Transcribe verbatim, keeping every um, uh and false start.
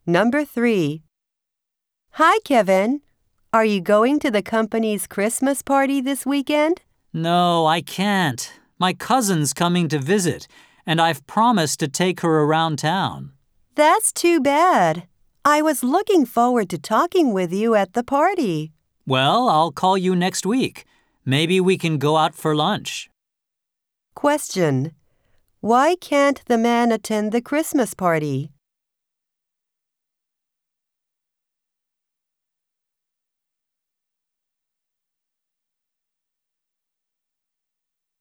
Number three. Hi, Kevin. Are you going to the company's Christmas party this weekend? No, I can't. My cousin's coming to visit, and I've promised to take her around town. That's too bad. I was looking forward to talking with you at the party. Well, I'll call you next week. Maybe we can go out for lunch. Question. Why can't the man attend the Christmas party?